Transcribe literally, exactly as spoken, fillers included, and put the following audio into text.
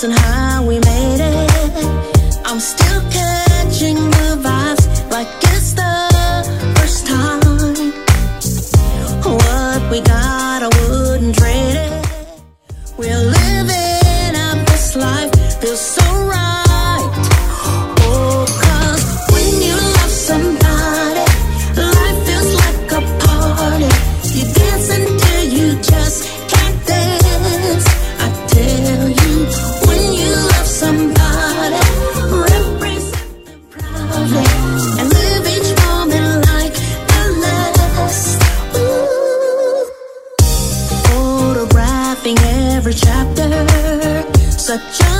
and how we made it. I'm still catching the vibes like it's the first time. What we got, I wouldn't trade it. We're living out this life, feels so right. Oh, 'cause when you love somebody, life feels like a party. You dance until you just can't dance. I tell you, when you love somebody, represent them proudly and live each moment like the last. Ooh. Photographing every chapter, such a